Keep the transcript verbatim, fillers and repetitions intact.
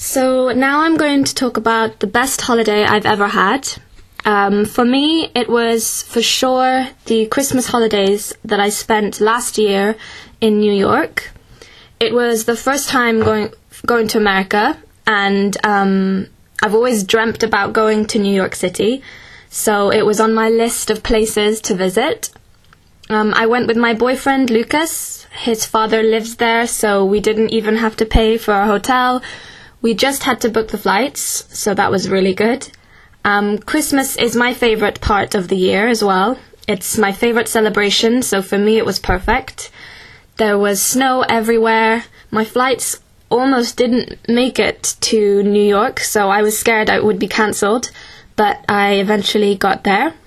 So now I'm going to talk about the best holiday I've ever had. Um, for me, it was for sure the Christmas holidays that I spent last year in New York. It was the first time going going to America, and um, I've always dreamt about going to New York City, so it was on my list of places to visit. Um, I went with my boyfriend, Lucas. His father lives there, so we didn't even have to pay for our hotel. We just had to book the flights, so that was really good. Um, Christmas is my favourite part of the year as well. It's my favourite celebration, so for me it was perfect. There was snow everywhere. My flights almost didn't make it to New York, so I was scared it would be cancelled, but I eventually got there.